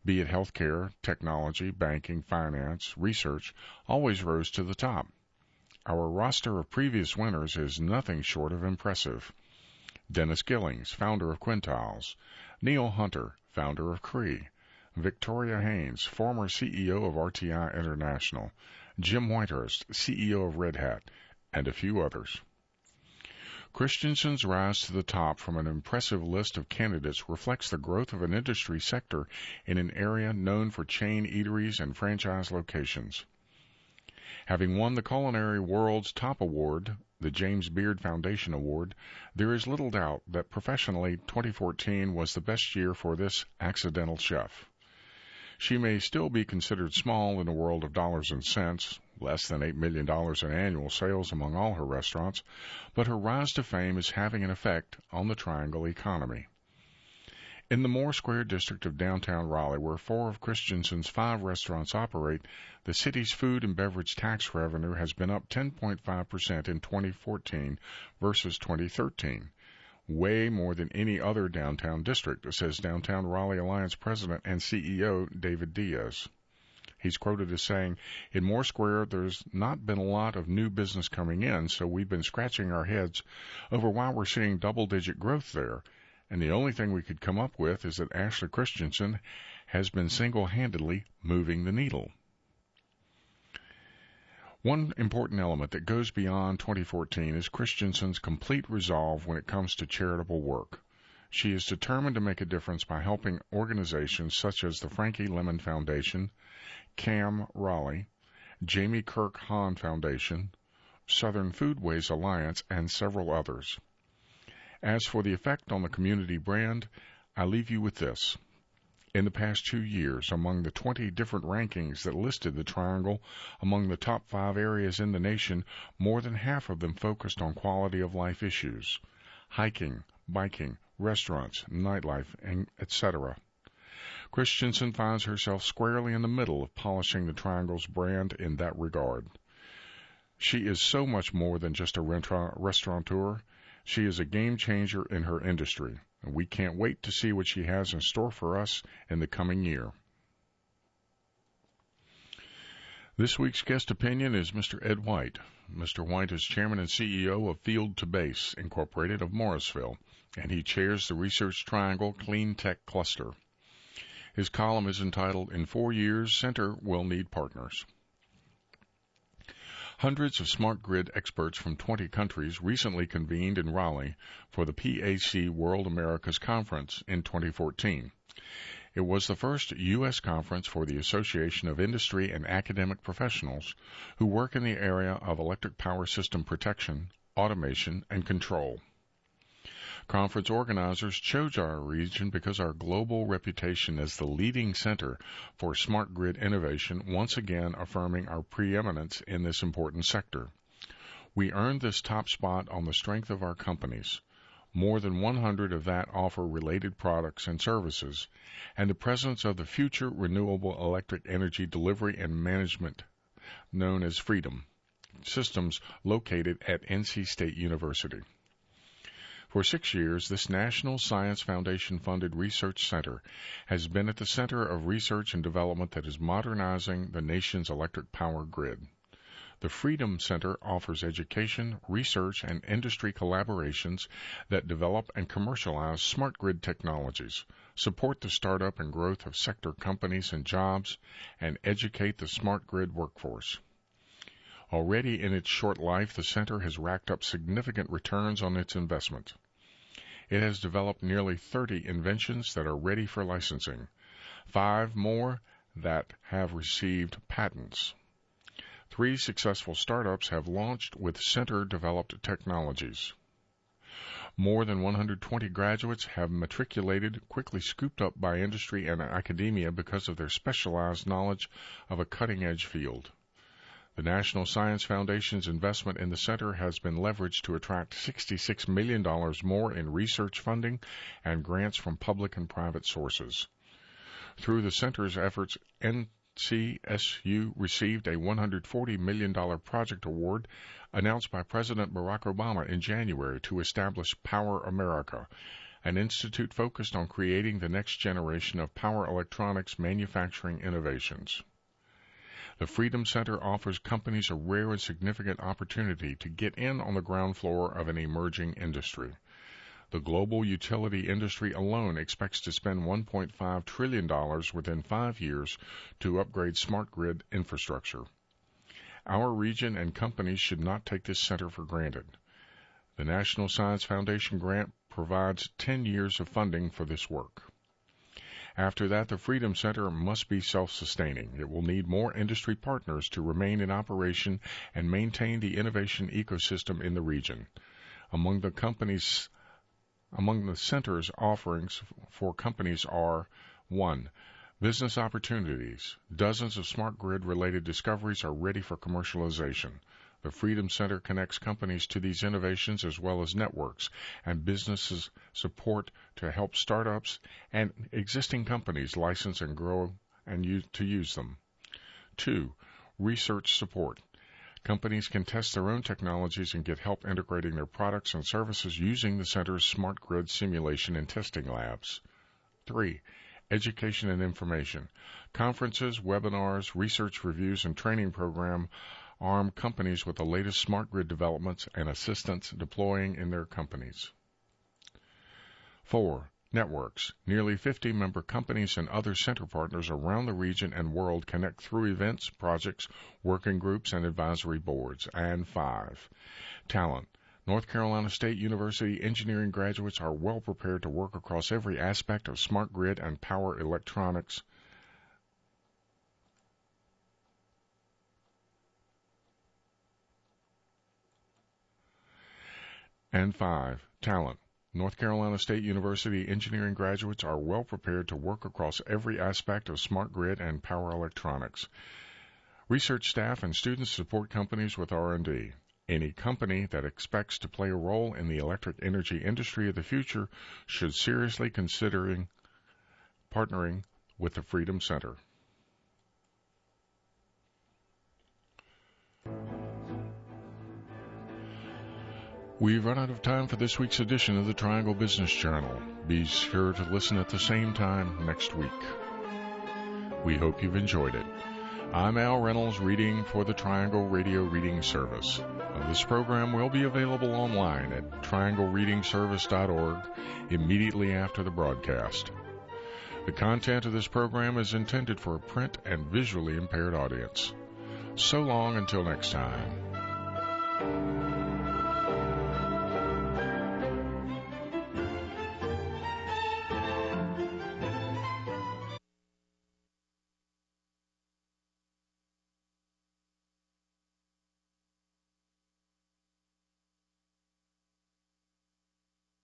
Be it healthcare, technology, banking, finance, research, always rose to the top. Our roster of previous winners is nothing short of impressive. Dennis Gillings, founder of Quintiles; Neil Hunter, founder of Cree; Victoria Haynes, former C E O of R T I International; Jim Whitehurst, C E O of Red Hat, and a few others. Christensen's rise to the top from an impressive list of candidates reflects the growth of an industry sector in an area known for chain eateries and franchise locations. Having won the Culinary World's top award, the James Beard Foundation Award, there is little doubt that professionally twenty fourteen was the best year for this accidental chef. She may still be considered small in the world of dollars and cents, less than eight million dollars in annual sales among all her restaurants, but her rise to fame is having an effect on the Triangle economy. In the Moore Square district of downtown Raleigh, where four of Christensen's five restaurants operate, the city's food and beverage tax revenue has been up ten point five percent in twenty fourteen versus twenty thirteen. Way more than any other downtown district, says Downtown Raleigh Alliance President and C E O David Diaz. He's quoted as saying, "In Moore Square, there's not been a lot of new business coming in, so we've been scratching our heads over why we're seeing double-digit growth there. And the only thing we could come up with is that Ashley Christensen has been single-handedly moving the needle." One important element that goes beyond twenty fourteen is Christensen's complete resolve when it comes to charitable work. She is determined to make a difference by helping organizations such as the Frankie Lemon Foundation, CAM Raleigh, Jamie Kirk Hahn Foundation, Southern Foodways Alliance, and several others. As for the effect on the community brand, I leave you with this. In the past two years, among the twenty different rankings that listed the Triangle among the top five areas in the nation, more than half of them focused on quality of life issues: hiking, biking, restaurants, nightlife, and et cetera. Christensen finds herself squarely in the middle of polishing the Triangle's brand in that regard. She is so much more than just a restaurateur. She is a game changer in her industry, and we can't wait to see what she has in store for us in the coming year. This week's guest opinion is Mister Ed White. Mister White is chairman and C E O of Field to Base, Incorporated of Morrisville, and he chairs the Research Triangle Clean Tech Cluster. His column is entitled, "In Four Years, Center Will Need Partners." Hundreds of smart grid experts from twenty countries recently convened in Raleigh for the P A C World Americas Conference in twenty fourteen. It was the first U S conference for the Association of Industry and Academic Professionals who work in the area of electric power system protection, automation, and control. Conference organizers chose our region because our global reputation as the leading center for smart grid innovation once again affirming our preeminence in this important sector. We earned this top spot on the strength of our companies. More than one hundred of that offer related products and services, and the presence of the future renewable electric energy delivery and management, known as Freedom Systems, located at N C State University. For six years, this National Science Foundation-funded research center has been at the center of research and development that is modernizing the nation's electric power grid. The Freedom Center offers education, research, and industry collaborations that develop and commercialize smart grid technologies, support the startup and growth of sector companies and jobs, and educate the smart grid workforce. Already in its short life, the center has racked up significant returns on its investment. It has developed nearly thirty inventions that are ready for licensing, five more that have received patents. Three successful startups have launched with center-developed technologies. More than one hundred twenty graduates have matriculated, quickly scooped up by industry and academia because of their specialized knowledge of a cutting-edge field. The National Science Foundation's investment in the center has been leveraged to attract sixty-six million dollars more in research funding and grants from public and private sources. Through the center's efforts, N C S U received a one hundred forty million dollars project award announced by President Barack Obama in January to establish Power America, an institute focused on creating the next generation of power electronics manufacturing innovations. The Freedom Center offers companies a rare and significant opportunity to get in on the ground floor of an emerging industry. The global utility industry alone expects to spend one point five trillion dollars within five years to upgrade smart grid infrastructure. Our region and companies should not take this center for granted. The National Science Foundation grant provides ten years of funding for this work. After that, the Freedom Center must be self-sustaining. It will need more industry partners to remain in operation and maintain the innovation ecosystem in the region. Among the companies Among the center's offerings for companies are one. Business opportunities. Dozens of smart grid-related discoveries are ready for commercialization. The Freedom Center connects companies to these innovations as well as networks and businesses support to help startups and existing companies license and grow and use, to use them. Two. Research support. Companies can test their own technologies and get help integrating their products and services using the Center's smart grid simulation and testing labs. Three. Education and information. Conferences, webinars, research reviews, and training program arm companies with the latest smart grid developments and assistance deploying in their companies. Four. Networks. Nearly fifty member companies and other center partners around the region and world connect through events, projects, working groups, and advisory boards. And five. Talent. North Carolina State University engineering graduates are well prepared to work across every aspect of smart grid and power electronics. And five. Talent. North Carolina State University engineering graduates are well prepared to work across every aspect of smart grid and power electronics. Research staff and students support companies with R and D. Any company that expects to play a role in the electric energy industry of the future should seriously consider partnering with the Freedom Center. We've run out of time for this week's edition of the Triangle Business Journal. Be sure to listen at the same time next week. We hope you've enjoyed it. I'm Al Reynolds, reading for the Triangle Radio Reading Service. This program will be available online at triangle reading service dot org immediately after the broadcast. The content of this program is intended for a print and visually impaired audience. So long until next time.